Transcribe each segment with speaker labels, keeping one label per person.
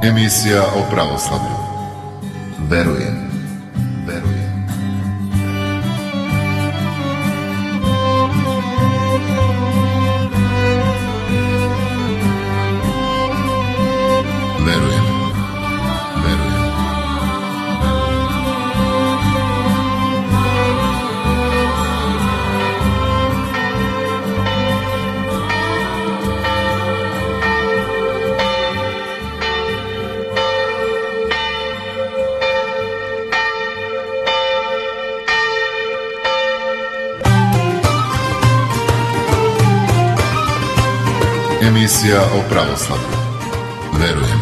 Speaker 1: Emisija o pravoslavlju. Verujem. Emisija o pravoslavlju. Verujem.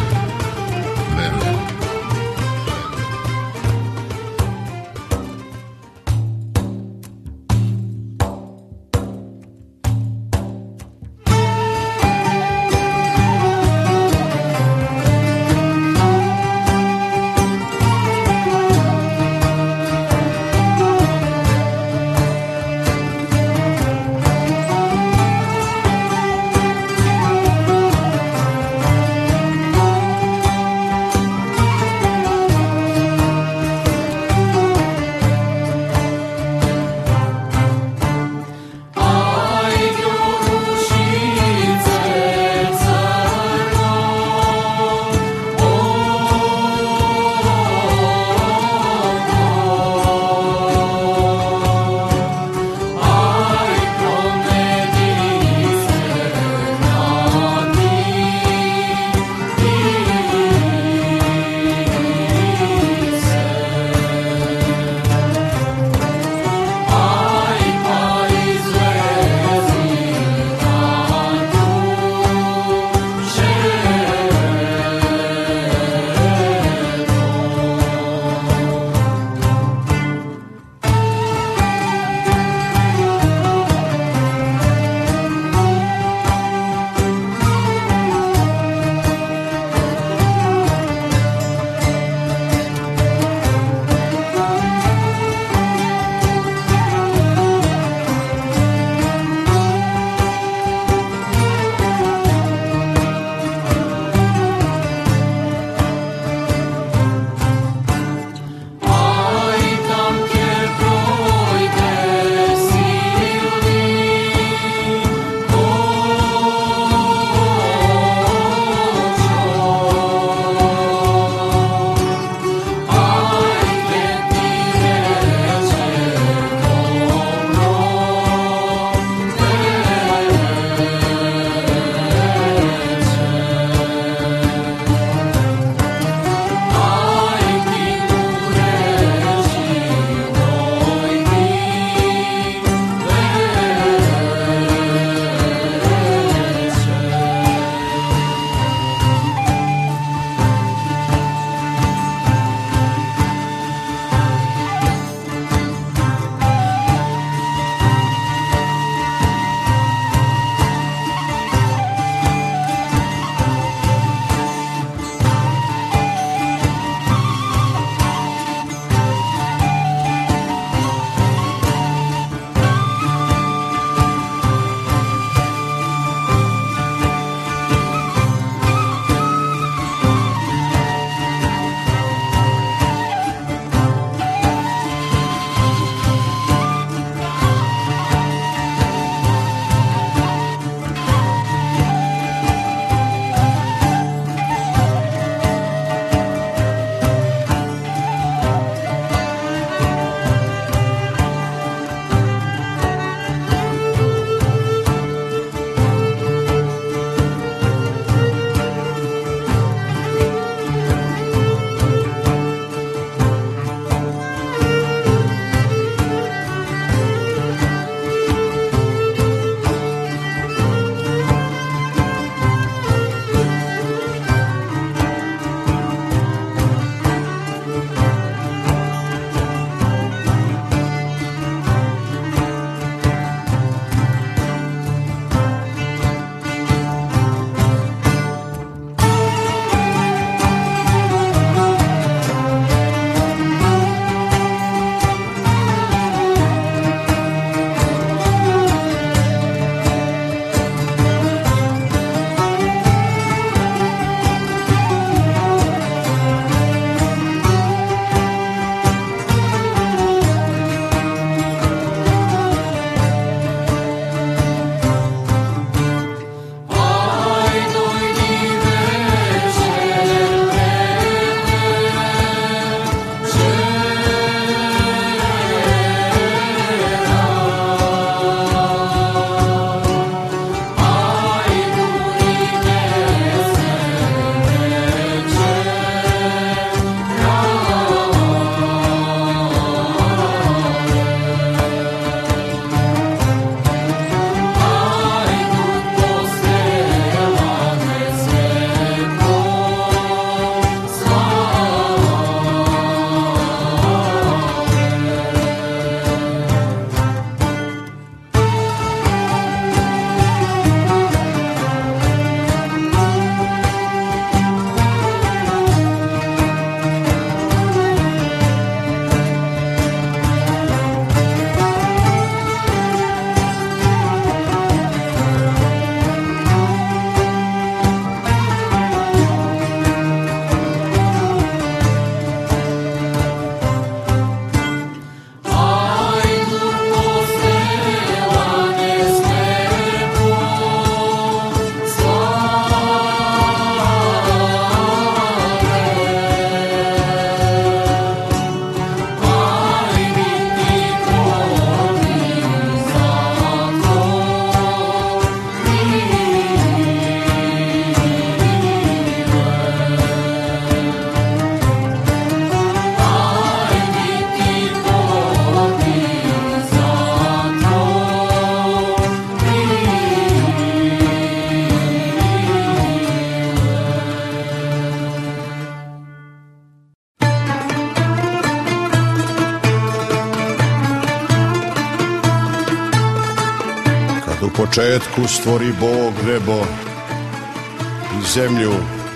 Speaker 2: početku stvori Bog nebo i zemlju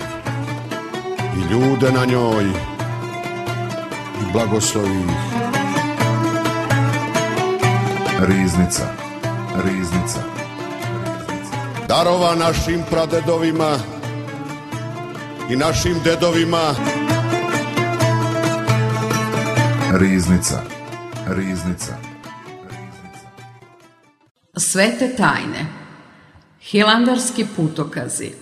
Speaker 2: i ljude na njoj i blagoslovi ih.
Speaker 1: Riznica, riznica.
Speaker 2: Darova našim pradedovima i našim dedovima.
Speaker 1: Riznica, riznica.
Speaker 3: Svete tajne. Hilandarski putokazi.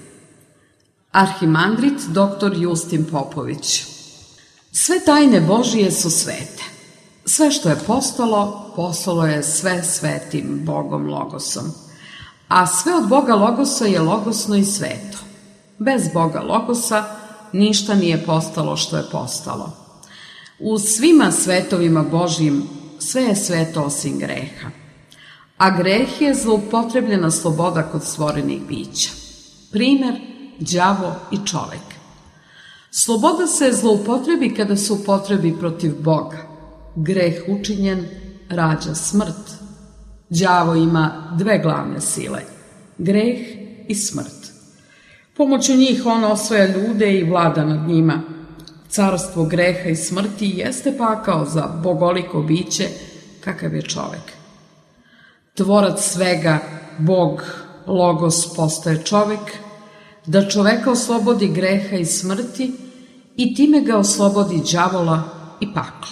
Speaker 3: Arhimandrit dr. Justin Popović. Sve tajne Božije su svete. Sve što je postalo, postalo je sve svetim Bogom Logosom. A sve od Boga Logosa je logosno i sveto. Bez Boga Logosa ništa nije postalo što je postalo. U svima svetovima Božjim sve je sveto osim greha. A greh je zloupotrebljena sloboda kod stvorenih bića. Primer, đavo i čovek. Sloboda se zloupotrebi kada se upotrebi protiv Boga. Greh učinjen rađa smrt. Đavo ima dve glavne sile, greh i smrt. Pomoću njih on osvaja ljude i vlada nad njima. Carstvo greha i smrti jeste pakao za bogoliko biće kakav je čovek. Tvorac svega, Bog, Logos, postaje čovek, da čoveka oslobodi greha i smrti i time ga oslobodi đavola i pakla.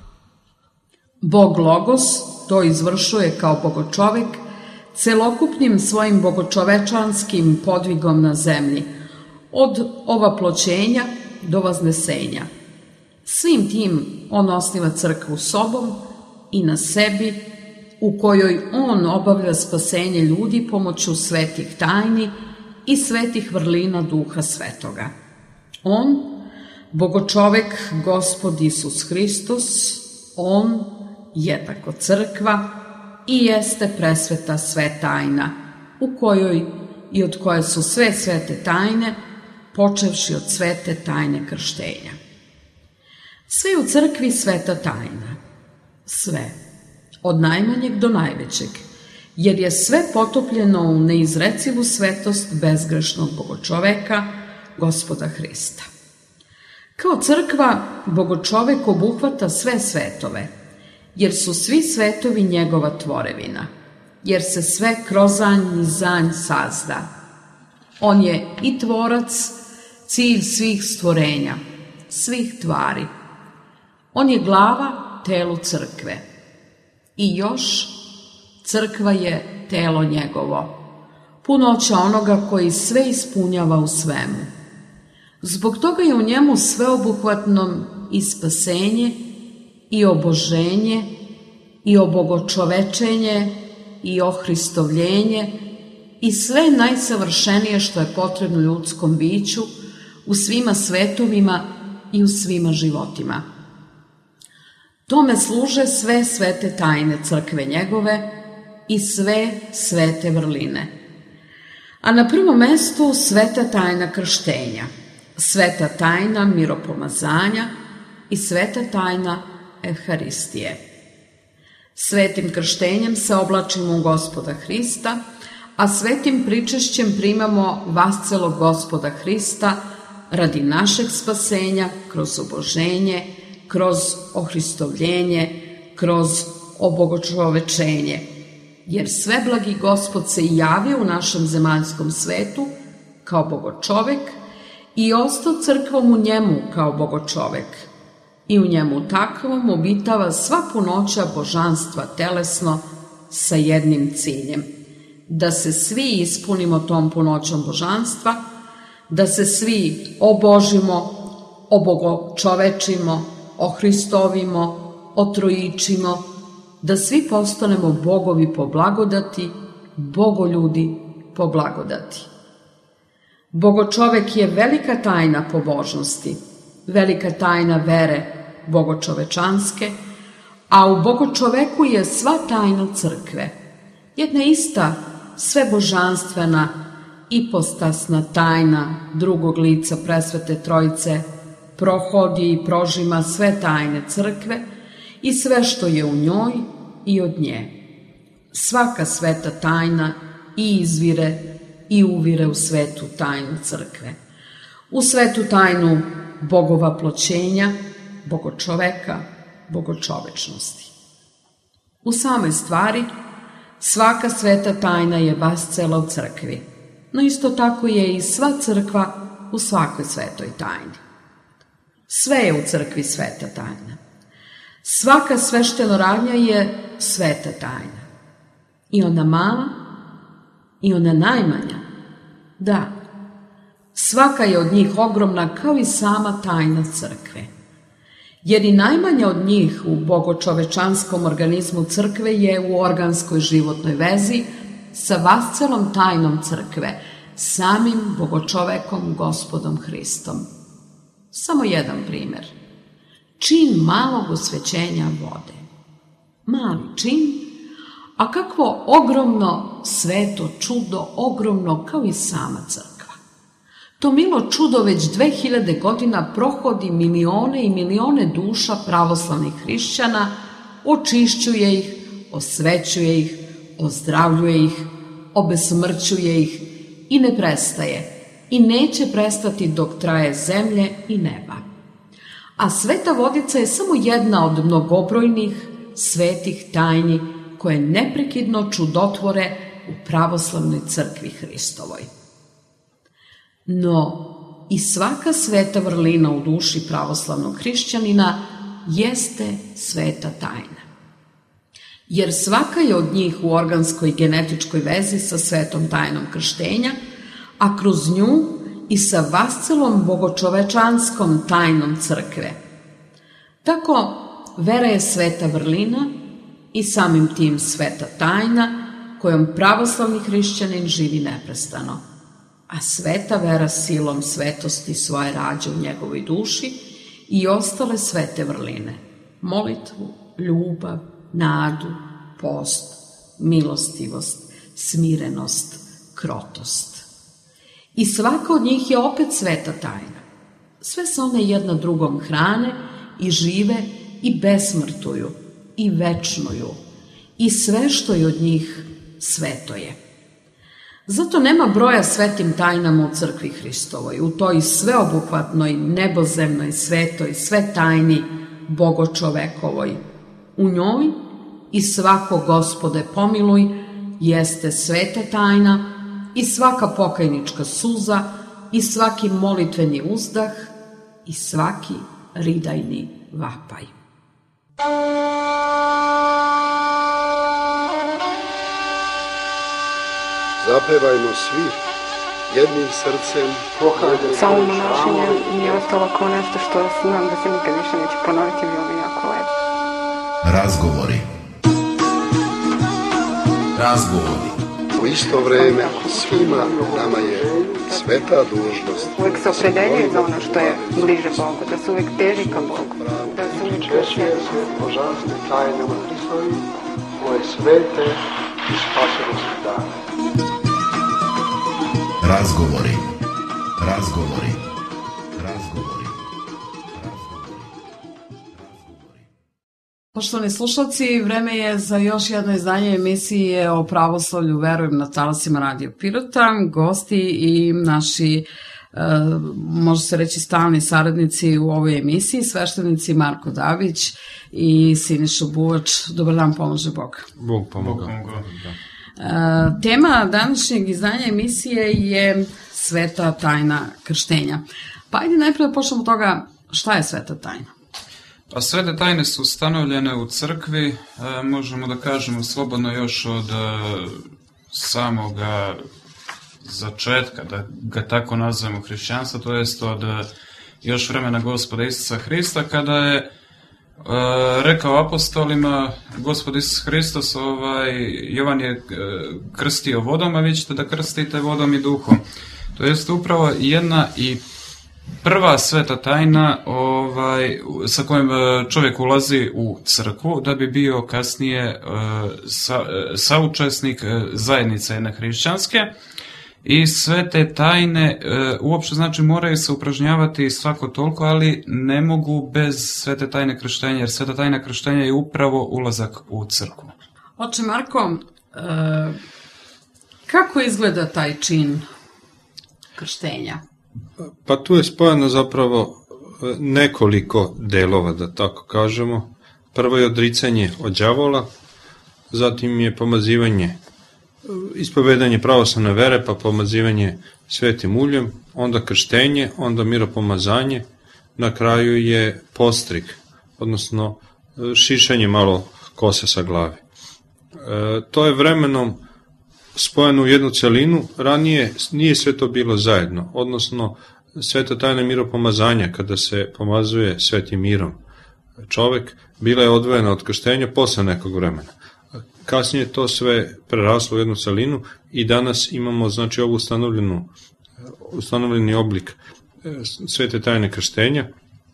Speaker 3: Bog Logos to izvršuje kao bogočovek celokupnim svojim bogočovečanskim podvigom na zemlji, od ovaploćenja do vaznesenja. Svim tim on osniva crkvu sobom i na sebi, u kojoj on obavlja spasenje ljudi pomoću svetih tajni i svetih vrlina Duha Svetoga. On, bogočovek, Gospod Isus Hristos, on je tako crkva i jeste presveta sve tajna, u kojoj i od koje su sve svete tajne, počevši od svete tajne krštenja. Sve u crkvi sveta tajna, sve, od najmanjeg do najvećeg, jer je sve potopljeno u neizrecivu svetost bezgrešnog bogočoveka, Gospoda Hrista. Kao crkva, bogočovek obuhvata sve svetove, jer su svi svetovi njegova tvorevina, jer se sve kroz zanj sazda. On je i tvorac, cilj svih stvorenja, svih tvari. On je glava telu crkve. I još, crkva je telo njegovo, punoća onoga koji sve ispunjava u svemu. Zbog toga je u njemu sveobuhvatnom i spasenje, i oboženje, i obogočovečenje, i ohristovljenje, i sve najsavršenije što je potrebno ljudskom biću, u svima svetovima i u svima životima. Tome služe sve svete tajne crkve njegove i sve svete vrline. A na prvom mestu sveta tajna krštenja, sveta tajna miropomazanja i sveta tajna Evharistije. Svetim krštenjem se oblačimo u Gospoda Hrista, a svetim pričešćem primamo vascelog Gospoda Hrista radi našeg spasenja kroz oboženje, kroz ohristovljenje, kroz obogočovečenje. Jer sveblagi Gospod se javio u našem zemaljskom svetu kao bogočovek i ostao crkvom u njemu kao bogočovek. I u njemu takvom obitava sva punoća božanstva telesno sa jednim ciljem. Da se svi ispunimo tom punoćom božanstva, da se svi obožimo, obogočovečimo, ohristovimo, otrojičimo, da svi postanemo bogovi po blagodati, bogoljudi po blagodati. Bogočovek je velika tajna pobožnosti, velika tajna vere bogočovečanske, a u bogočoveku je sva tajna crkve. Jedna ista svebožanstvena ipostasna tajna drugog lica presvete Trojice prohodi i prožima sve tajne crkve i sve što je u njoj i od nje. Svaka sveta tajna i izvire i uvire u svetu tajnu crkve. U svetu tajnu Bogova ploćenja, bogočoveka, bogočovečnosti. U samoj stvari, svaka sveta tajna je vascela u crkvi, no isto tako je i sva crkva u svakoj svetoj tajni. Sve je u crkvi sveta tajna. Svaka sveštenoradnja je sveta tajna. I ona mala, i ona najmanja. Da, svaka je od njih ogromna kao i sama tajna crkve. Jer i najmanja od njih u bogočovečanskom organizmu crkve je u organskoj životnoj vezi sa vascelom tajnom crkve, samim bogočovekom Gospodom Hristom. Samo jedan primer. Čin malog osvećenja vode. Mali čin, a kakvo ogromno sveto čudo, ogromno kao i sama crkva. To milo čudo već 2000 godina prohodi milione i milione duša pravoslavnih hrišćana, očišćuje ih, osvećuje ih, ozdravljuje ih, obesmrćuje ih i ne prestaje i neće prestati dok traje zemlje i neba. A sveta vodica je samo jedna od mnogobrojnih svetih tajni koje neprekidno čudotvore u pravoslavnoj crkvi Hristovoj. No, i svaka sveta vrlina u duši pravoslavnog hrišćanina jeste sveta tajna. Jer svaka je od njih u organskoj genetičkoj vezi sa svetom tajnom krštenja, a kroz nju i sa vascelom bogočovečanskom tajnom crkve. Tako, vera je sveta vrlina i samim tim sveta tajna kojom pravoslavni hrišćanin živi neprestano, a sveta vera silom svetosti svoje rađa u njegovoj duši i ostale svete vrline, molitvu, ljubav, nadu, post, milostivost, smirenost, krotost. I svaka od njih je opet sveta tajna. Sve se one jedna drugom hrane i žive i besmrtuju i večnuju i sve što je od njih sveto je. Zato nema broja svetim tajnama u crkvi Hristovoj, u toj sveobuhvatnoj, nebozemnoj, svetoj, sve tajni bogočovekovoj. U njoj i svako Gospode pomiluj jeste sveta tajna i svaka pokajnička suza i svaki molitveni uzdah i svaki ridajni vapaj.
Speaker 2: Zapevajmo svi jednim srcem.
Speaker 4: Samo monašenje mi je ostalo kao nešto što znam da se nikad više neće ponoviti, bilo mi jako lepo.
Speaker 1: Razgovori.
Speaker 2: U isto vreme svima nama je sveta dužnost.
Speaker 4: Uvijek se opredeljuje za ono što je bliže Bogu, da se uvijek teži ka Bogu. Da se uvijek
Speaker 5: Češće se božanstve tajnama Hristovi, koje svete i spasonosne dane.
Speaker 1: Razgovori.
Speaker 3: Poštovani slušalci, vreme je za još jedno izdanje emisije o pravoslavlju Verujem na talasima Radio Pirota. Gosti i naši, može se reći, stalni saradnici u ovoj emisiji, sveštenici Marko Davić i Siniša Buvač. Dobar dan, pomože Bog.
Speaker 6: Bog pomogao.
Speaker 3: Tema današnjeg izdanja emisije je sveta tajna krštenja. Pa ajde najprije da počnemo od toga šta je sveta tajna.
Speaker 6: Pa svete tajne su ustanovljene u crkvi, možemo da kažemo slobodno još od samoga začetka, da ga tako nazvemo hrišćanstva, to jest od još vremena Gospoda Isusa Hrista, kada je rekao apostolima, Gospod Isus Hristos, Jovan je krstio vodom, a vi ćete da krstite vodom i duhom. To jest upravo jedna i prva sveta tajna sa kojom čovjek ulazi u crkvu da bi bio kasnije saučesnik zajednice jedne hrišćanske. I sve te tajne uopšte znači moraju se upražnjavati svako toliko, ali ne mogu bez svete tajne krštenja, jer sveta tajna krštenja je upravo ulazak u crkvu.
Speaker 3: Oče Marko, Kako izgleda taj čin krštenja?
Speaker 7: Pa tu je spojeno zapravo nekoliko delova, da tako kažemo. Prvo je odricanje od đavola, zatim je pomazivanje, ispovedanje pravoslavne vere, pa pomazivanje svetim uljem, onda krštenje, onda miropomazanje, na kraju je postrig, odnosno šišanje malo kose sa glave. To je vremenom spojeno u jednu celinu, ranije nije sve to bilo zajedno, odnosno sveta tajna miropomazanja, kada se pomazuje svetim mirom čovek, bila je odvojena od krštenja posle nekog vremena. Kasnije to sve preraslo u jednu celinu i danas imamo znači ovu ustanovljeni oblik svete tajne krštenja,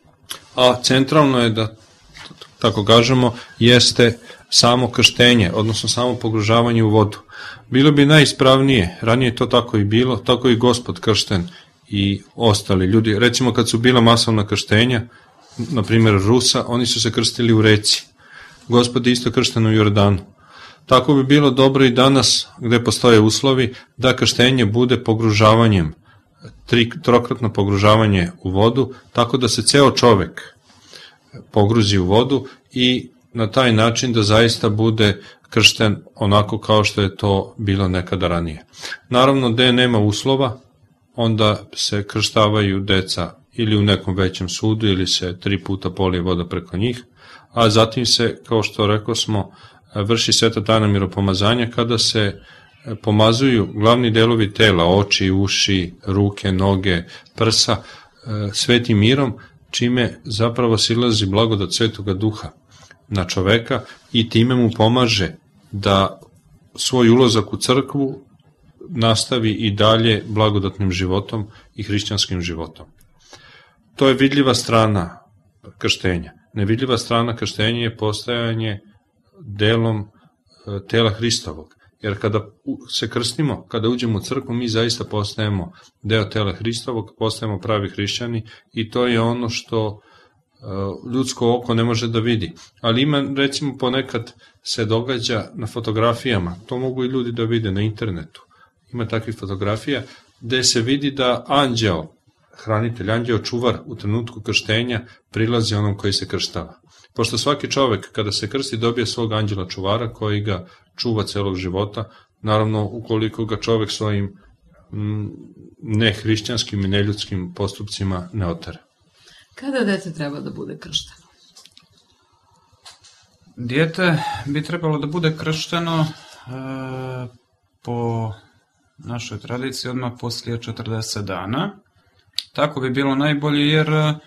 Speaker 7: a centralno je, da tako kažemo, jeste samo krštenje, odnosno samo pogružavanje u vodu. Bilo bi najispravnije, ranije to tako i bilo, tako i Gospod kršten i ostali ljudi. Recimo kad su bila masovna krštenja, na primjer Rusa, oni su se krstili u reci. Gospod je isto kršten u Jordanu. Tako bi bilo dobro i danas, gde postoje uslovi, da krštenje bude pogružavanjem, trokratno pogružavanje u vodu, tako da se ceo čovek pogruzi u vodu i na taj način da zaista bude kršten onako kao što je to bilo nekada ranije. Naravno, gde nema uslova, onda se krštavaju deca ili u nekom većem sudu ili se 3 puta polije voda preko njih, a zatim se, kao što rekao smo, vrši sveta tajna miropomazanja kada se pomazuju glavni delovi tela, oči, uši, ruke, noge, prsa, svetim mirom, čime zapravo silazi blagodat Svetoga Duha na čoveka i time mu pomaže da svoj ulazak u crkvu nastavi i dalje blagodatnim životom i hrišćanskim životom. To je vidljiva strana krštenja. Nevidljiva strana krštenja je postajanje delom tela Hristovog. Jer kada se krstimo, kada uđemo u crkvu, mi zaista postajemo deo tela Hristovog, postajemo pravi hrišćani i to je ono što ljudsko oko ne može da vidi. Ali ima, recimo, ponekad se događa na fotografijama, to mogu i ljudi da vide na internetu. Ima takvih fotografija gde se vidi da anđeo, hranitelj, anđeo čuvar u trenutku krštenja prilazi onom koji se krštava. Pošto svaki čovek kada se krsti dobije svog anđela čuvara koji ga čuva celog života, naravno ukoliko ga čovek svojim nehrišćanskim i neljudskim postupcima ne otere.
Speaker 3: Kada dete treba da bude kršteno?
Speaker 6: Dijete bi trebalo da bude kršteno po našoj tradiciji odmah poslije 40 dana. Tako bi bilo najbolje jer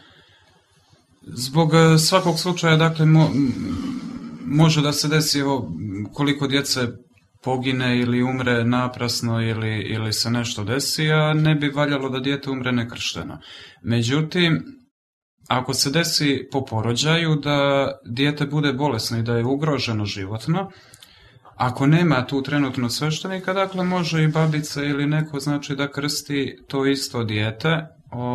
Speaker 6: zbog svakog slučaja, dakle, može da se desi koliko djece pogine ili umre naprasno ili se nešto desi, a ne bi valjalo da dijete umre nekršteno. Međutim, ako se desi po porođaju da dijete bude bolesno i da je ugroženo životno, ako nema tu trenutno sveštenika, dakle može i babica ili neko znači da krsti to isto dijete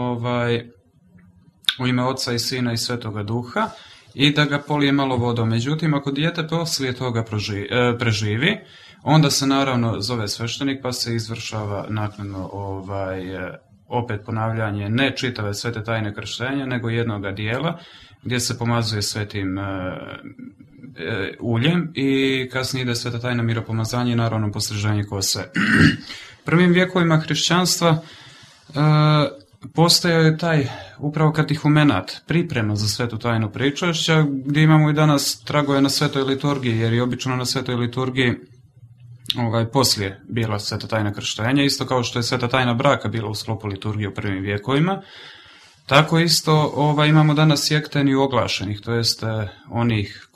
Speaker 6: u ime Oca i Sina i Svetoga Duha i da ga polije malo vodom. Međutim, ako dijete poslije toga preživi, onda se naravno zove sveštenik pa se izvršava naknadno opet ponavljanje ne čitave svete tajne krštenja, nego jednoga dijela gdje se pomazuje svetim uljem i kasnije ide sveta tajna miropomazanje i naravno postriženje kose. Prvim vjekovima hrišćanstva postojao je taj upravo katehumenat, priprema za svetu tajnu pričašća, gdje imamo i danas tragove na svetoj liturgiji, jer je obično na svetoj liturgiji poslije bila sveta tajna krštenja, isto kao što je sveta tajna braka bila u sklopu liturgije u prvim vjekovima. Tako isto imamo danas jekteniju oglašenih, to jest onih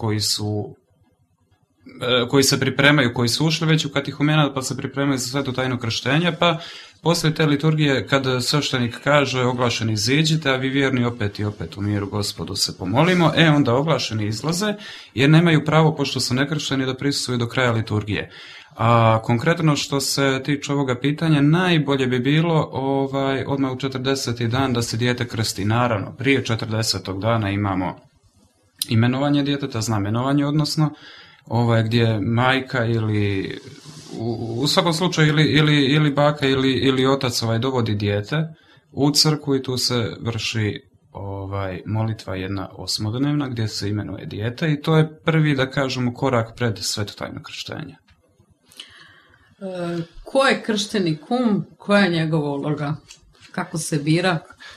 Speaker 6: koji se pripremaju, koji su ušli već u katehumenat pa se pripremaju za svetu tajnu krštenja, pa poslije te liturgije kad sveštenik kaže oglašeni iziđite, a vi vjerni opet i opet u miru Gospodu se pomolimo, onda oglašeni izlaze jer nemaju pravo, pošto su nekršteni, da prisustvuju do kraja liturgije. A konkretno što se tiče ovoga pitanja, najbolje bi bilo odmah u 40. dan da se dijete krsti. Naravno, prije 40. dana imamo imenovanje djeteta, znamenovanje, odnosno gdje majka ili u svakom slučaju ili baka ili otac dovodi dijete u crkvu i tu se vrši molitva jedna osmodnevna gdje se imenuje dijete i to je prvi, da kažemo, korak pred sveto tajno krštenje.
Speaker 3: Ko je kršteni kum? Koja je njegova uloga? Kako se bira?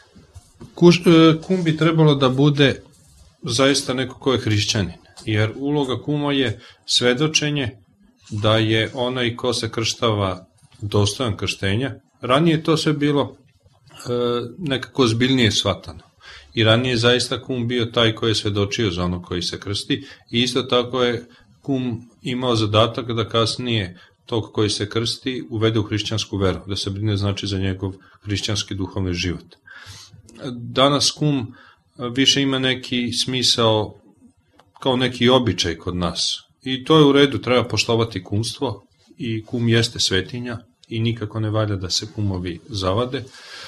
Speaker 7: Kum bi trebalo da bude zaista neko ko je hrišćanin, jer uloga kuma je svedočenje da je onaj ko se krštava dostojan krštenja. Ranije to sve bilo nekako zbiljnije shvatano. I ranije zaista kum bio taj koji je svedočio za ono koji se krsti i isto tako je kum imao zadatak da kasnije tog koji se krsti uvede u hrišćansku veru, da se brine znači za njegov hrišćanski duhovni život. Danas kum više ima neki smisao kao neki običaj kod nas i to je u redu, treba poštovati kumstvo i kum jeste svetinja i nikako ne valja da se kumovi zavade,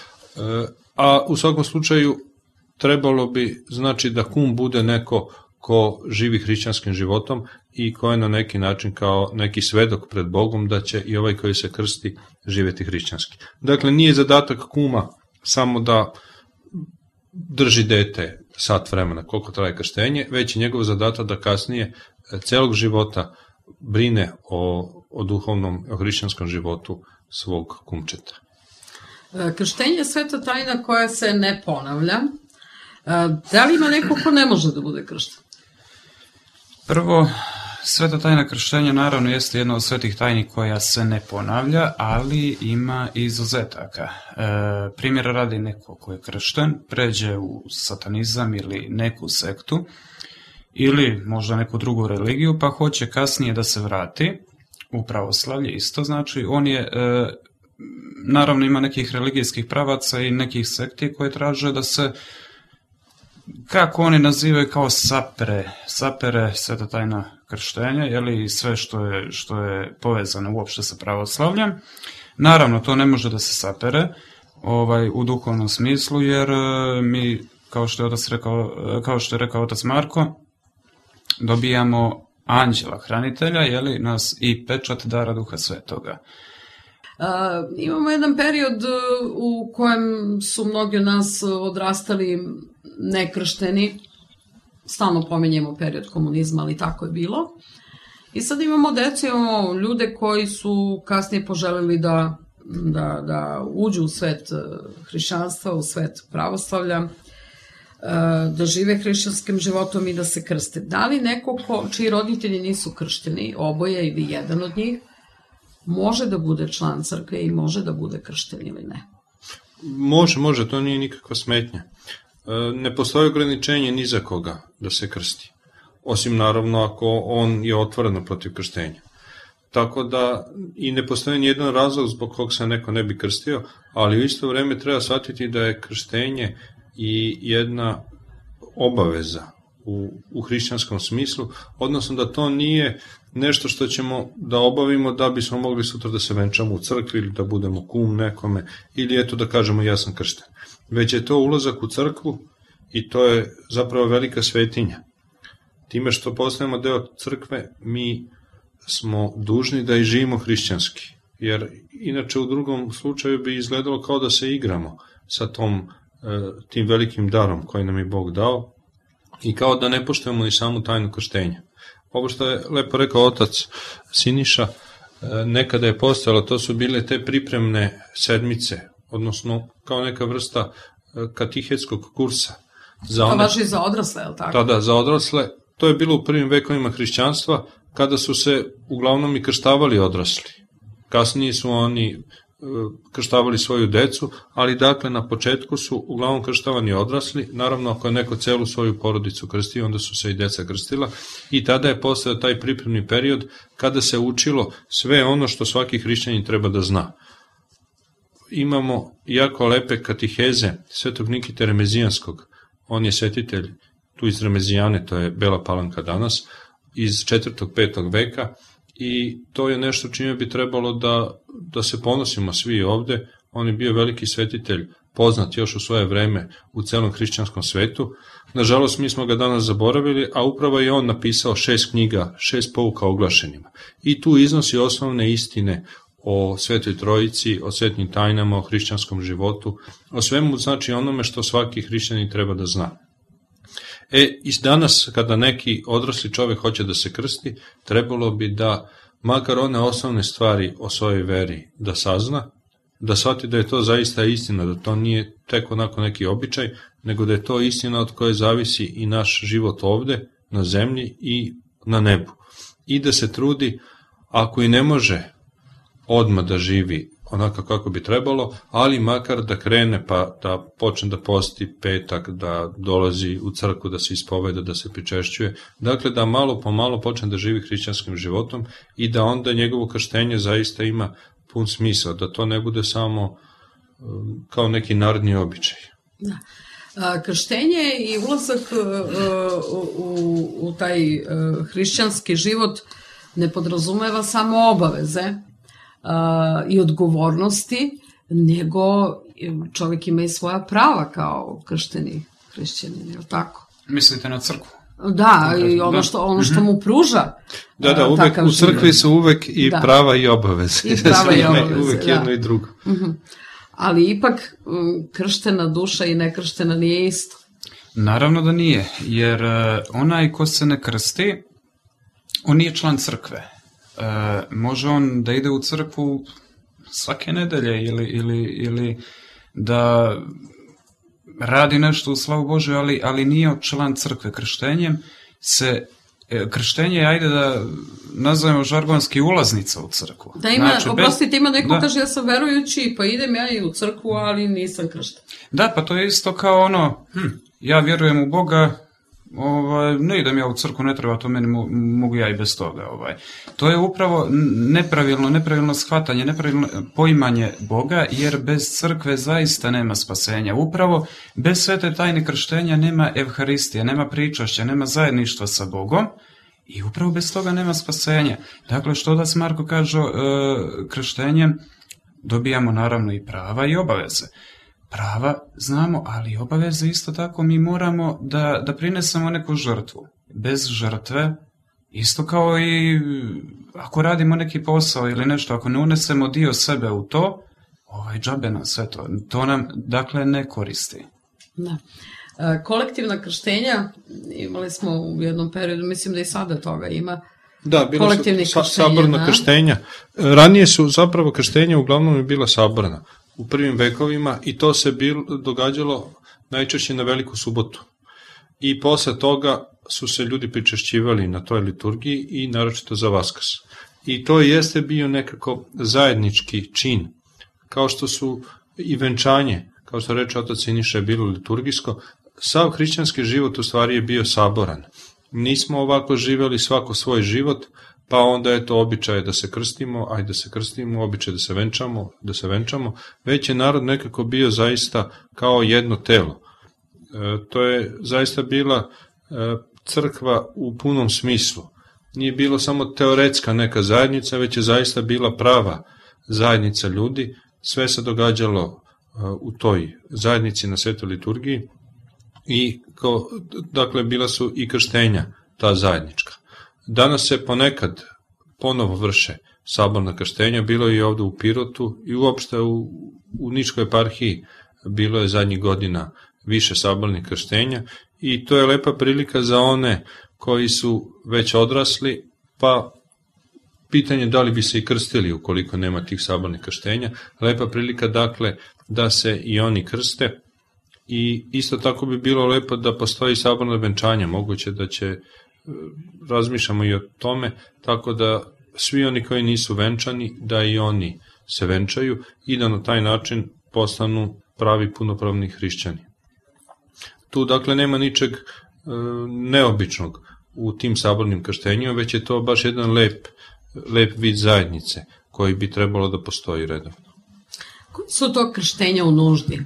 Speaker 7: a u svakom slučaju trebalo bi znači da kum bude neko ko živi hrišćanskim životom i ko je na neki način kao neki svedok pred Bogom da će i ovaj koji se krsti živjeti hrišćanski. Dakle, nije zadatak kuma samo da drži dete sat vremena koliko traje krštenje, već je njegov zadatak da kasnije celog života brine o duhovnom, o hrišćanskom životu svog kumčeta.
Speaker 3: Krštenje je sveta tajna koja se ne ponavlja. Da li ima neko ko ne može da bude kršten?
Speaker 6: Prvo, sveta tajna krštenja naravno jeste jedna od svetih tajni koja se ne ponavlja, ali ima izuzetaka. Primjera radi neko ko je kršten, pređe u satanizam ili neku sektu, ili možda neku drugu religiju, pa hoće kasnije da se vrati u pravoslavlje isto, znači on je, naravno ima nekih religijskih pravaca i nekih sekti koje traže da se, kako oni nazivaju, kao sapere sveta tajna krštenja, jeli, sve što je povezano uopšte sa pravoslavljem. Naravno, to ne može da se sapere u duhovnom smislu, jer mi, kao što je rekao otac Marko, dobijamo anđela hranitelja, jeli, nas i pečat dara Duha Svetoga.
Speaker 3: Imamo jedan period u kojem su mnogi od nas odrastali nekršteni, stalno pominjemo period komunizma, ali tako je bilo. I sad imamo decu, imamo ljude koji su kasnije poželili da uđu u svet hrišćanstva, u svet pravoslavlja, da žive hrišćanskim životom i da se krste. Da li neko čiji roditelji nisu kršteni, oboje ili jedan od njih, može da bude član crkve i može da bude kršten ili ne?
Speaker 7: Može, to nije nikakva smetnja. Ne postoji ograničenje ni za koga da se krsti, osim naravno ako on je otvoreno protiv krštenja. Tako da i ne postoji nijedan razlog zbog kog se neko ne bi krstio, ali u isto vreme treba shvatiti da je krštenje i jedna obaveza u hrišćanskom smislu, odnosno da to nije nešto što ćemo da obavimo da bismo mogli sutra da se venčamo u crkvi ili da budemo kum nekome ili eto da kažemo ja sam kršten. Već je to ulazak u crkvu i to je zapravo velika svetinja. Time što postajemo deo crkve, mi smo dužni da i živimo hrišćanski, jer inače u drugom slučaju bi izgledalo kao da se igramo sa tim velikim darom koji nam je Bog dao i kao da ne poštujemo ni samu tajnu krštenja. Ovo što je lepo rekao otac Siniša, nekada je postojalo, to su bile te pripremne sedmice, odnosno kao neka vrsta katehetskog kursa.
Speaker 3: To važi za odrasle, je li tako?
Speaker 7: Da, za odrasle. To je bilo u prvim vekovima hrišćanstva, kada su se uglavnom i krštavali odrasli. Kasnije su oni krštavali svoju decu, ali dakle na početku su uglavnom krštavani odrasli. Naravno, ako je neko celu svoju porodicu krstio, onda su se i deca krstila i tada je postojao taj pripremni period kada se učilo sve ono što svaki hrišćanin treba da zna. Imamo jako lepe katiheze svetog Nikite Remezijanskog, on je svetitelj tu iz Remezijane, to je Bela Palanka danas, iz 4. 5. veka i to je nešto čime bi trebalo da se ponosimo svi ovde. On je bio veliki svetitelj poznat još u svoje vreme u celom hrišćanskom svetu. Nažalost, mi smo ga danas zaboravili, a upravo je on napisao 6 knjiga, 6 pouka oglašenima. I tu iznosi osnovne istine o Svetoj Trojici, o svetim tajnama, o hrišćanskom životu, o svemu, znači onome što svaki hrišćanin treba da zna. I danas, kada neki odrasli čovek hoće da se krsti, trebalo bi da makar one osnovne stvari o svojoj veri da sazna, da shvati da je to zaista istina, da to nije tek onako neki običaj, nego da je to istina od koje zavisi i naš život ovde, na zemlji i na nebu. I da se trudi, ako i ne može odmah da živi onako kako bi trebalo, ali makar da krene pa da počne da posti petak, da dolazi u crkvu, da se ispoveda, da se pričešćuje, dakle da malo po malo počne da živi hrišćanskim životom i da onda njegovo krštenje zaista ima pun smisao, da to ne bude samo kao neki narodni običaj.
Speaker 3: Da. Krštenje i ulazak u taj hrišćanski život ne podrazumeva samo obaveze i odgovornosti, nego čovjek ima i svoja prava kao kršteni hrišćanin, je li tako?
Speaker 6: Mislite na crkvu?
Speaker 3: Da, i ono što mu pruža.
Speaker 7: Da, uvek, u crkvi su uvek i prava i obaveze.
Speaker 3: I prava i obaveze,
Speaker 7: uvek jedno i drugo.
Speaker 3: Ali ipak krštena duša i nekrštena nije isto.
Speaker 6: Naravno da nije, jer onaj ko se ne krsti, on nije član crkve. Može on da ide u crkvu svake nedelje ili da radi nešto u slavu Božju, ali nije član crkve. Krštenje je, ajde da nazovemo žargonski, ulaznica u crkvu.
Speaker 3: Da ima, znači, oprostite, ima neko kaže ja sam verujući, pa idem ja i u crkvu, ali nisam kršten.
Speaker 6: Da, pa to je isto kao ono, ja vjerujem u Boga, ne idem ja u crkvu, ne treba to meni, mogu ja i bez toga. To je upravo nepravilno shvatanje, nepravilno poimanje Boga, jer bez crkve zaista nema spasenja. Upravo bez svete tajne krštenja nema evharistije, nema pričašća, nema zajedništva sa Bogom i upravo bez toga nema spasenja. Dakle, što da se Marko kaže, krštenjem dobijamo naravno i prava i obaveze. Prava znamo, ali obaveze isto tako mi moramo da prinesemo neku žrtvu. Bez žrtve, isto kao i ako radimo neki posao ili nešto, ako ne unesemo dio sebe u to, džabe nam sve to. To nam, dakle, ne koristi.
Speaker 3: Da. Kolektivna krštenja, imali smo u jednom periodu, mislim da i sada toga ima.
Speaker 7: Da, bilo su saborna krštenja. Ranije su zapravo krštenja uglavnom je bila saborna. U prvim vekovima i to se događalo najčešće na Veliku subotu. I posle toga su se ljudi pričešćivali na toj liturgiji i naročito za Vaskrs. I to jeste bio nekako zajednički čin, kao što su i venčanje, kao što reče otac Siniša je bilo liturgijsko, sav hrišćanski život u stvari je bio saboran. Nismo ovako živeli svako svoj život, pa onda je to običaj da se krstimo, ajde da se krstimo, običaj da se venčamo, već je narod nekako bio zaista kao jedno telo. To je zaista bila crkva u punom smislu. Nije bilo samo teoretska neka zajednica, već je zaista bila prava zajednica ljudi. Sve se događalo u toj zajednici na svetoj liturgiji i dakle bila su i krštenja ta zajednička. Danas se ponekad ponovo vrše saborna krštenja, bilo je i ovde u Pirotu i uopšte u Niškoj eparhiji bilo je zadnjih godina više sabornih krštenja i to je lepa prilika za one koji su već odrasli, pa pitanje da li bi se i krstili ukoliko nema tih sabornih krštenja, lepa prilika dakle da se i oni krste i isto tako bi bilo lepo da postoji saborna venčanja, moguće da će razmišljamo i o tome, tako da svi oni koji nisu venčani, da i oni se venčaju i da na taj način postanu pravi punopravni hrišćani. Tu dakle nema ničeg neobičnog u tim sabornim krštenjima, već je to baš jedan lep vid zajednice koji bi trebalo da postoji redovno.
Speaker 3: Koji su to krštenja u nuždi?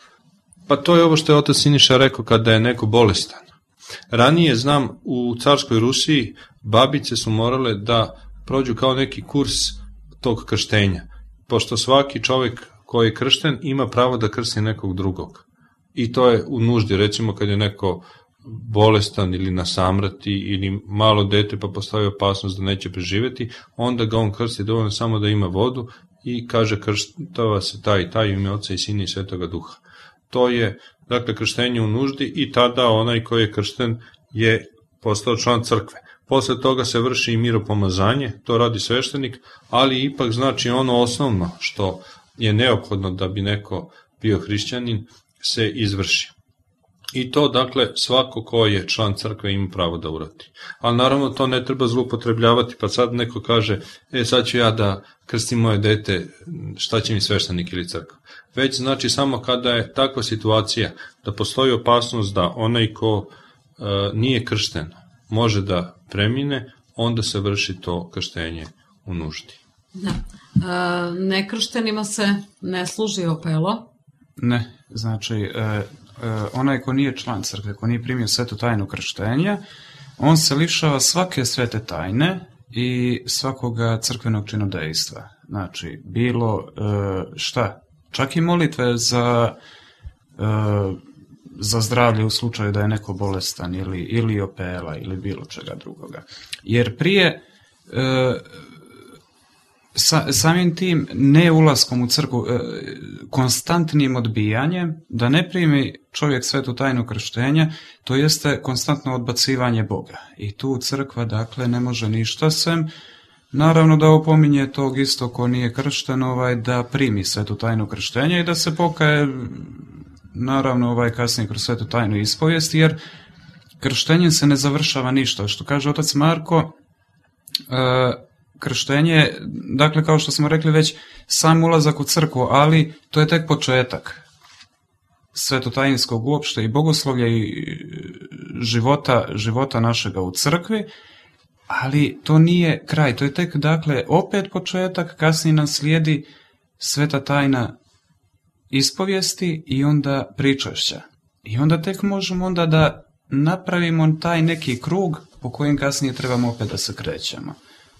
Speaker 7: Pa to je ovo što je otac Siniša rekao kada je neko bolestan. Ranije, znam, u carskoj Rusiji babice su morale da prođu kao neki kurs tog krštenja, pošto svaki čovek koji je kršten ima pravo da krsti nekog drugog. I to je u nuždi, recimo kad je neko bolestan ili na samrti ili malo dete pa postoji opasnost da neće preživeti, onda ga on krsti dovoljno samo da ima vodu i kaže krštava se taj i taj u ime Oca i Sina i Svetoga Duha. To je, dakle, krštenje u nuždi i tada onaj koji je kršten je postao član crkve. Posle toga se vrši i miropomazanje, to radi sveštenik, ali ipak znači ono osnovno što je neophodno da bi neko bio hrišćanin se izvrši. I to, dakle, svako ko je član crkve ima pravo da uradi. Ali naravno to ne treba zloupotrebljavati, pa sad neko kaže, sad ću ja da krstim moje dete, šta će mi sveštenik ili crkva. Već znači samo kada je takva situacija da postoji opasnost da onaj ko nije kršten može da premine, onda se vrši to krštenje u nuždi.
Speaker 3: Da. Nekrštenima se ne služi opelo?
Speaker 6: Ne, znači onaj ko nije član crkve, ko nije primio svetu tajnu krštenja, on se lišava svake svete tajne i svakoga crkvenog činodejstva. Znači, bilo šta? Čak i molitve za zdravlje u slučaju da je neko bolestan ili opela ili bilo čega drugoga. Jer prije samim tim ne ulaskom u crkvu, konstantnim odbijanjem, da ne primi čovjek svetu tajnu krštenja, to jeste konstantno odbacivanje Boga. I tu crkva, dakle, ne može ništa sem, naravno da opominje tog isto ko nije kršten, da primi svetu tajnu krštenja i da se pokaje, naravno, kasnije kroz svetu tajnu ispovijest, jer krštenjem se ne završava ništa. Što kaže otac Marko, krštenje, dakle, kao što smo rekli već, sam ulazak u crkvu, ali to je tek početak svetotajinskog uopšte i bogoslovlja i života našega u crkvi, ali to nije kraj, to je tek, dakle, opet početak, kasnije nam slijedi sveta tajna ispovijesti i onda pričašća. I onda tek možemo onda da napravimo taj neki krug po kojem kasnije trebamo opet da se krećemo.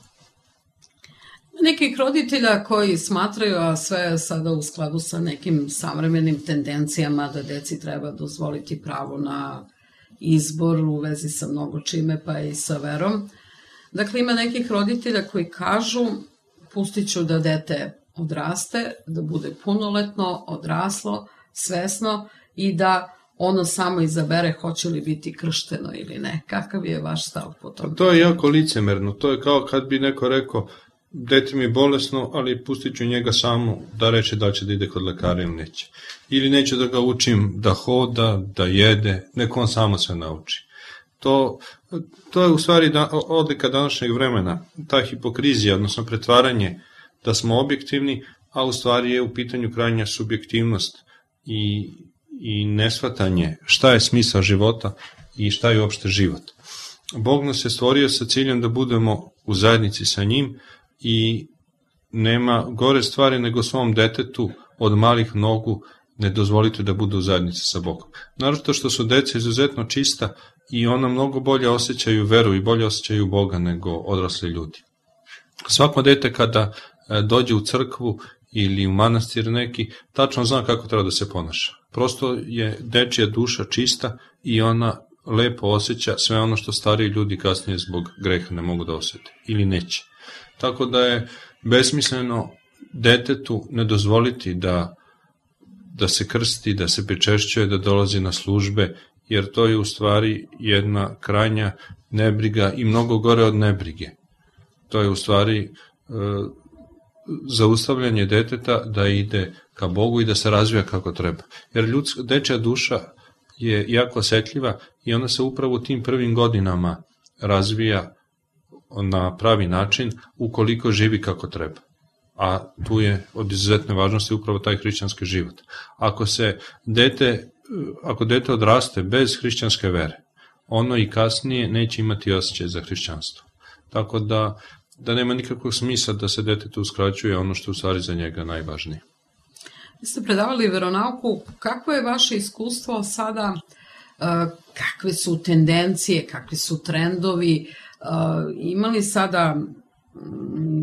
Speaker 3: Nekih roditelja koji smatraju, a sve je sada u skladu sa nekim savremenim tendencijama da deci treba dozvoliti pravo na izbor u vezi sa mnogo čime, pa i sa verom. Dakle, ima nekih roditelja koji kažu, pustit ću da dete odraste, da bude punoletno, odraslo, svesno i da ono samo izabere hoće li biti kršteno ili ne. Kakav je vaš stav po tom?
Speaker 7: To je jako licemerno. To je kao kad bi neko rekao, dete mi je bolesno, ali pustit ću njega samo da reče da će da ide kod lekara ili neće. Ili neću da ga učim da hoda, da jede, neko on samo se nauči. To je u stvari odlika današnjeg vremena, ta hipokrizija, odnosno pretvaranje da smo objektivni, a u stvari je u pitanju krajnja subjektivnost i neshvatanje šta je smisao života i šta je uopšte život. Bog nas je stvorio sa ciljem da budemo u zajednici sa njim i nema gore stvari nego svom detetu od malih nogu ne dozvolite da bude u zajednici sa Bogom. Naravno što su deca izuzetno čista i ona mnogo bolje osjećaju veru i bolje osjećaju Boga nego odrasli ljudi. Svako dete kada dođe u crkvu ili u manastir neki, tačno zna kako treba da se ponaša. Prosto je dečija duša čista i ona lepo osjeća sve ono što stariji ljudi kasnije zbog greha ne mogu da osjete ili neće. Tako da je besmisleno detetu ne dozvoliti da se krsti, da se pričešćuje, da dolazi na službe, jer to je u stvari jedna krajnja nebriga i mnogo gore od nebrige. To je u stvari zaustavljanje deteta da ide ka Bogu i da se razvija kako treba. Jer dečja duša je jako osjetljiva i ona se upravo u tim prvim godinama razvija na pravi način ukoliko živi kako treba. A tu je od izuzetne važnosti upravo taj hrišćanski život. Ako dete odraste bez hrišćanske vere, ono i kasnije neće imati osjećaj za hrišćanstvo. Tako da nema nikakvog smisla da se detetu uskraćuje ono što u stvari za njega najvažnije.
Speaker 3: Vi ste predavali veronauku, kakvo je vaše iskustvo sada, kakve su tendencije, kakvi su trendovi, imali sada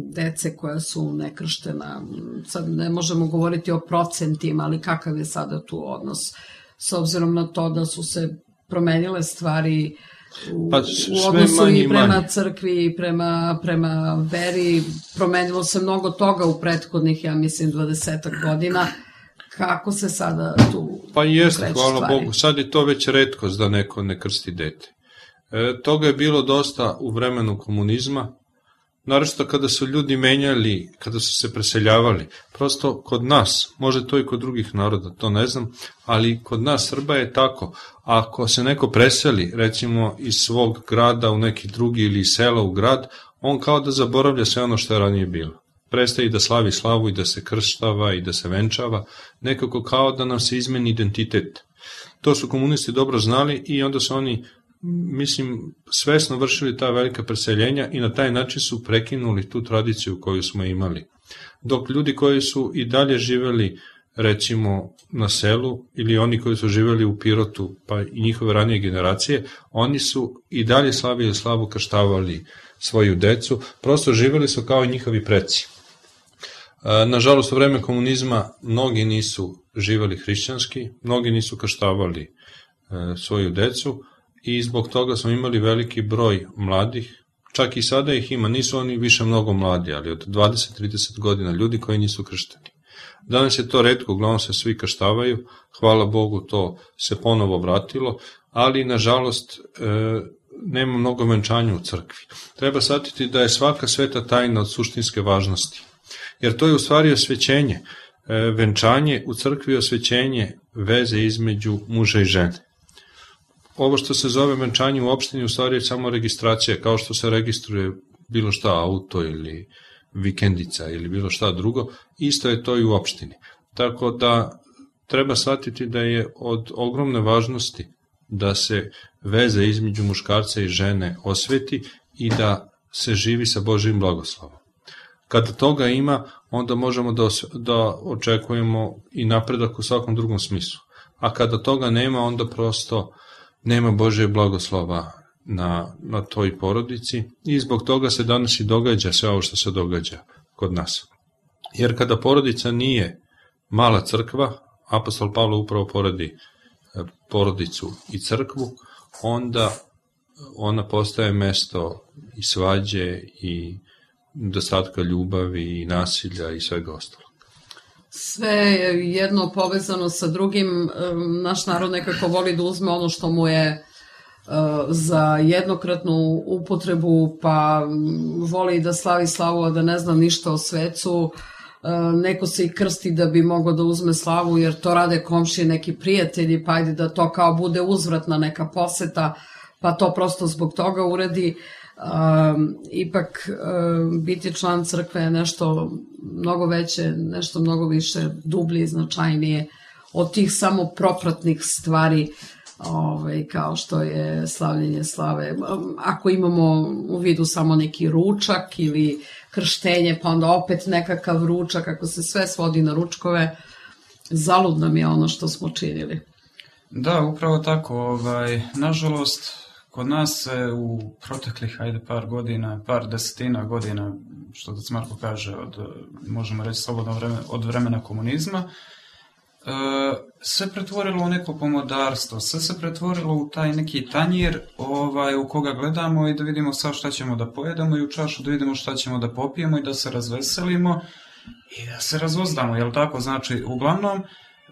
Speaker 3: dece koja su nekrštena. Sad ne možemo govoriti o procentima, ali kakav je sada tu odnos? S obzirom na to da su se promenile stvari u odnosu i prema crkvi i prema veri, promenilo se mnogo toga u prethodnih, ja mislim, 20 godina. Kako se sada tu
Speaker 7: Pa jeste, hvala Bogu, sad je to već retkost da neko ne krsti dete. Toga je bilo dosta u vremenu komunizma, naročito kada su ljudi menjali, kada su se preseljavali. Prosto kod nas, može to i kod drugih naroda, to ne znam, ali kod nas Srba je tako. Ako se neko preseli, recimo iz svog grada u neki drugi ili iz sela u grad, on kao da zaboravlja sve ono što je ranije bilo. Prestaje da slavi slavu i da se krštava i da se venčava, nekako kao da nam se izmeni identitet. To su komunisti dobro znali i onda su oni, mislim, svesno vršili ta velika preseljenja i na taj način su prekinuli tu tradiciju koju smo imali. Dok ljudi koji su i dalje živeli, recimo, na selu ili oni koji su živeli u Pirotu, pa i njihove ranije generacije, oni su i dalje slavili slavu, krštavali svoju decu, prosto živeli su kao i njihovi preci. Nažalost, u vreme komunizma mnogi nisu živeli hrišćanski, mnogi nisu krštavali svoju decu i zbog toga smo imali veliki broj mladih, čak i sada ih ima, nisu oni više mnogo mladi, ali od 20-30 godina ljudi koji nisu kršteni. Danas je to retko, uglavnom se svi krštavaju, hvala Bogu to se ponovo vratilo, ali nažalost nema mnogo venčanja u crkvi. Treba shvatiti da je svaka sveta tajna od suštinske važnosti, jer to je u stvari osvećenje. Venčanje u crkvi je osvećenje veze između muža i žene. Ovo što se zove venčanje u opštini u stvari je samo registracija, kao što se registruje bilo šta, auto ili vikendica ili bilo šta drugo, isto je to i u opštini. Tako da treba shvatiti da je od ogromne važnosti da se veze između muškarca i žene osveti i da se živi sa Božjim blagoslovom. Kada toga ima, onda možemo da očekujemo i napredak u svakom drugom smislu. A kada toga nema, onda prosto nema Božje blagoslova na toj porodici i zbog toga se danas i događa sve ovo što se događa kod nas. Jer kada porodica nije mala crkva, apostol Pavle upravo poredi porodicu i crkvu, onda ona postaje mesto i svađe i nedostatka ljubavi i nasilja i svega ostalog.
Speaker 3: Sve je jedno povezano sa drugim. Naš narod nekako voli da uzme ono što mu je za jednokratnu upotrebu, pa voli da slavi slavu, a da ne zna ništa o svecu. Neko se i krsti da bi mogao da uzme slavu, jer to rade komšije, neki prijatelji, pa ajde da to kao bude uzvratna neka poseta, pa to prosto zbog toga uradi. Ipak biti član crkve je nešto mnogo veće, nešto mnogo više, dublje i značajnije od tih samo propratnih stvari kao što je slavljenje slave. Ako imamo u vidu samo neki ručak ili krštenje, pa onda opet nekakav ručak, ako se sve svodi na ručkove, zalud nam je ono što smo činili.
Speaker 6: Da, upravo tako. Nažalost, kod nas se u proteklih, par desetina godina, što da Marko kaže, možemo reći slobodno od vremena komunizma, sve pretvorilo u neko pomodarstvo, sve se pretvorilo u taj neki tanjir u koga gledamo i da vidimo sad šta ćemo da pojedemo i u čašu da vidimo šta ćemo da popijemo i da se razveselimo i da se razvozdamo, jel tako? Znači, uglavnom,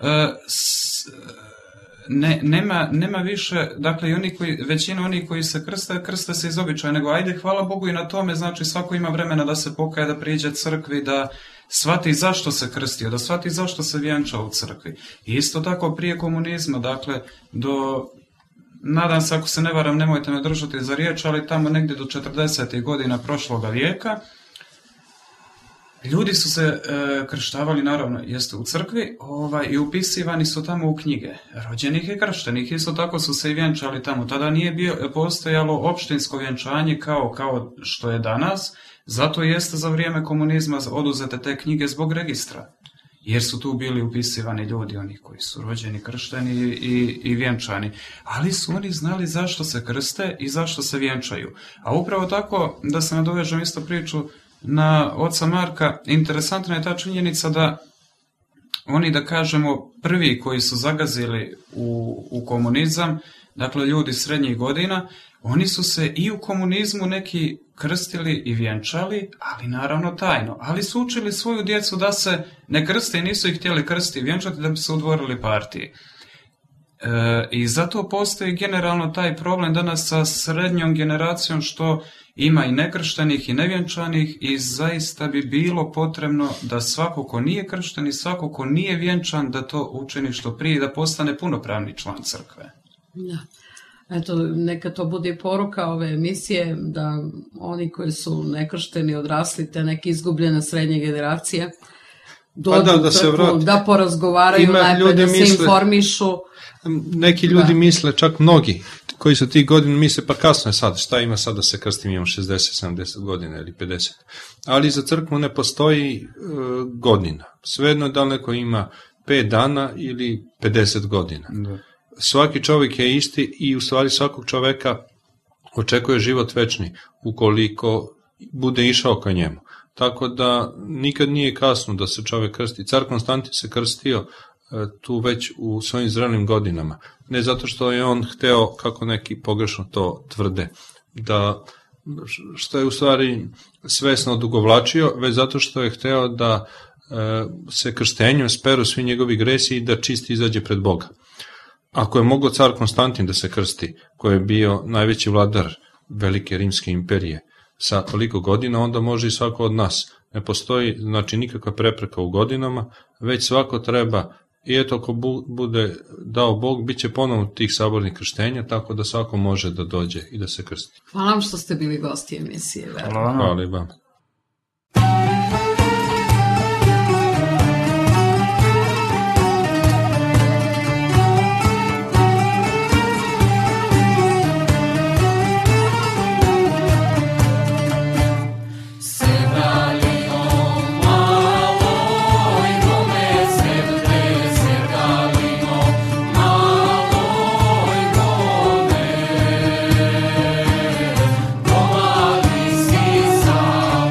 Speaker 6: nema više, dakle, većina onih koji se krste se iz običaja, nego ajde, hvala Bogu i na tome, znači svako ima vremena da se pokaje, da priđe crkvi, da shvati zašto se krstio, da shvati zašto se vjenčao u crkvi. I isto tako prije komunizma, dakle, nadam se, ako se ne varam, nemojte me držati za riječ, ali tamo negdje do 40. godina prošloga vijeka, ljudi su se krštavali, naravno, jeste u crkvi, i upisivani su tamo u knjige rođenih i krštenih, isto tako su se i vjenčali tamo. Tada nije postojalo opštinsko vjenčanje kao što je danas, zato jeste za vrijeme komunizma oduzete te knjige zbog registra, jer su tu bili upisivani ljudi, oni koji su rođeni, kršteni i vjenčani. Ali su oni znali zašto se krste i zašto se vjenčaju. A upravo tako, da se nadovežem isto priču, na oca Marka, interesantna je ta činjenica da oni, da kažemo, prvi koji su zagazili u komunizam, dakle ljudi srednjih godina, oni su se i u komunizmu neki krstili i vjenčali, ali naravno tajno. Ali su učili svoju djecu da se ne krste i nisu ih htjeli krstiti i vjenčati da bi se udvorili partiji. I zato postoji generalno taj problem danas sa srednjom generacijom što ima i nekrštenih i nevjenčanih i zaista bi bilo potrebno da svako ko nije kršten i svako ko nije vjenčan da to učini što prije i da postane punopravni član crkve.
Speaker 3: Da. Eto, neka to bude i poruka ove emisije, da oni koji su nekršteni, odrasli, te neke izgubljene srednje generacije, dođu u crkvu, da porazgovaraju, najprej da se informišu.
Speaker 7: Neki ljudi misle, čak mnogi, koji su tih godina misle, pa kasno je sad, šta ima sad da se krstim, imam 60-70 godina ili 50. Ali za crkvu ne postoji godina. Svejedno je da li neko ima 5 dana ili 50 godina. Da. Svaki čovjek je isti i u stvari svakog čoveka očekuje život večni ukoliko bude išao ka njemu. Tako da nikad nije kasno da se čovjek krsti. Car Konstantin se krstio tu već u svojim zrelim godinama. Ne zato što je on hteo, kako neki pogrešno to tvrde, da što je u stvari svesno odugovlačio, već zato što je hteo da se krštenjem speru svi njegovi gresi i da čisti izađe pred Boga. Ako je mogao car Konstantin da se krsti, koji je bio najveći vladar velike rimske imperije, sa toliko godina, onda može i svako od nas. Ne postoji, znači, nikakva prepreka u godinama, već svako treba, i eto, ako bude dao Bog, bit će ponovno tih sabornih krštenja, tako da svako može da dođe i da se krsti.
Speaker 3: Hvala vam što ste bili gosti emisije.
Speaker 7: Hvala i vam.
Speaker 8: Doma li si sam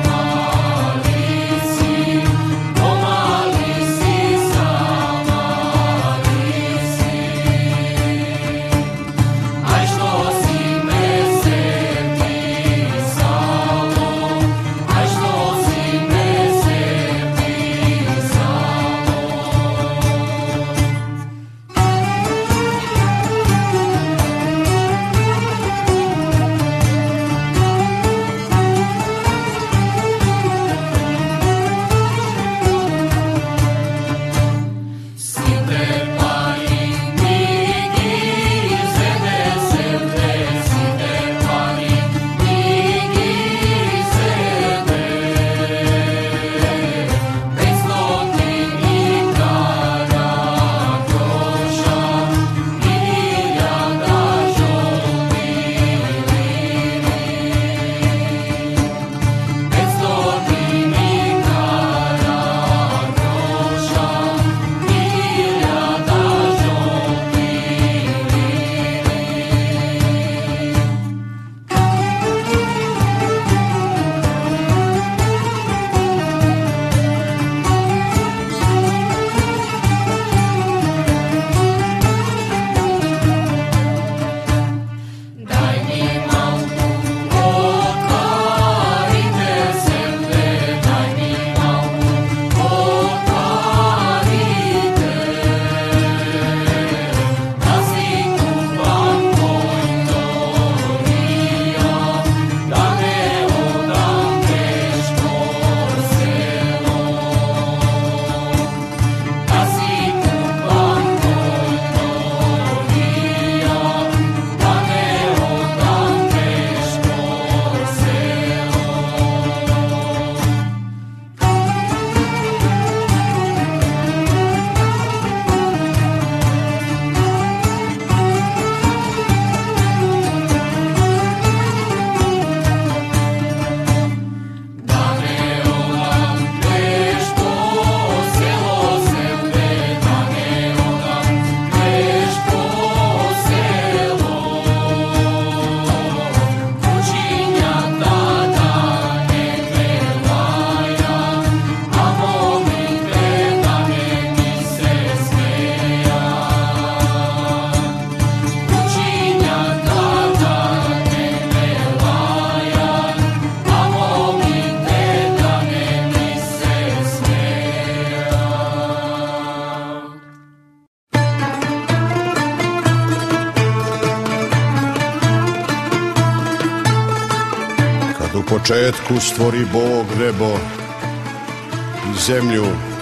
Speaker 2: početku stvori Bog nebo i zemlju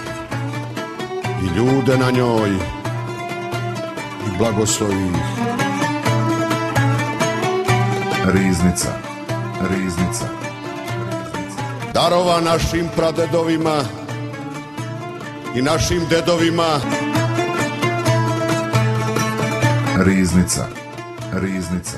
Speaker 2: i ljude na njoj i blagoslovi ih.
Speaker 1: Riznica, riznica.
Speaker 2: Darova našim pradedovima i našim dedovima.
Speaker 1: Riznica, riznica.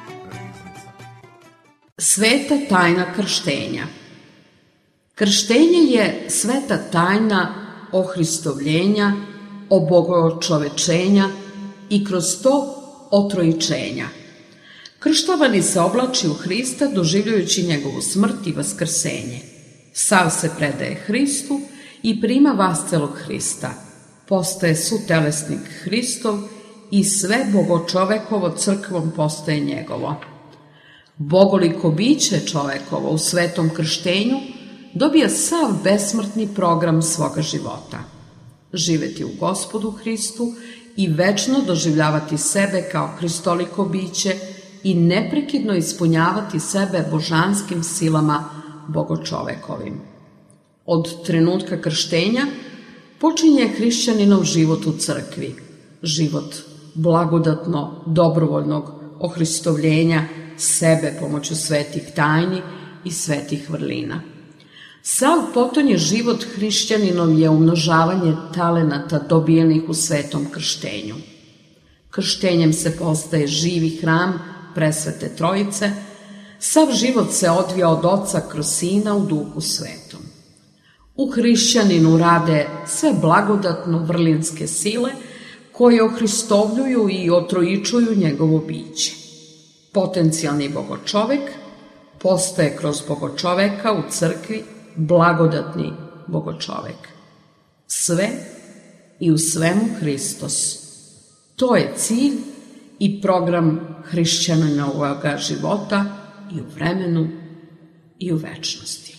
Speaker 3: Sveta tajna krštenja. Krštenje je sveta tajna ohristovljenja, obogočovečenja i kroz to otrojičenja. Krštovani se oblači u Hrista doživljajući njegovu smrt i vaskrsenje. Sav se predaje Hristu i prima vascelog Hrista. Postaje sutelesnik Hristov i sve bogočovekovo crkvom postaje njegovo. Bogoliko biće čovekovo u svetom krštenju dobija sav besmrtni program svoga života. Živeti u Gospodu Hristu i večno doživljavati sebe kao hristoliko biće i neprekidno ispunjavati sebe božanskim silama bogočovekovim. Od trenutka krštenja počinje hrišćaninov život u crkvi, život blagodatno, dobrovoljnog ohristovljenja sebe pomoću svetih tajni i svetih vrlina. Sav potonji život hrišćaninov je umnožavanje talenata dobijenih u svetom krštenju. Krštenjem se postaje živi hram presvete Trojice, sav život se odvija od Oca kroz Sina u Duhu Svetom. U hrišćaninu rade sve blagodatno vrlinske sile koje ohristovljuju i otrojičuju njegovo biće. Potencijalni bogočovek postaje kroz bogočoveka u crkvi blagodatni bogočovek. Sve i u svemu Hristos. To je cilj i program hrišćaninovog života i u vremenu i u večnosti.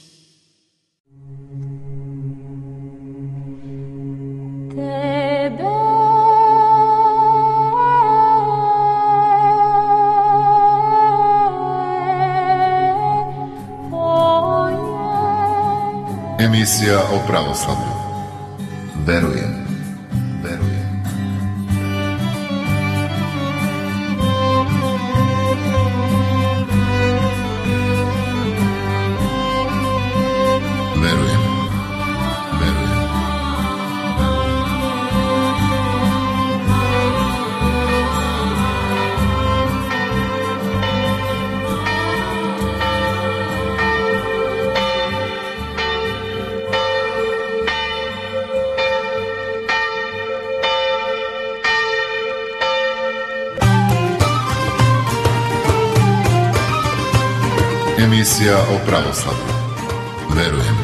Speaker 1: Emisija o pravoslavlju. Verujem. Verujem. Verujem. Verujem. Emisija o pravoslavlju. Verujem.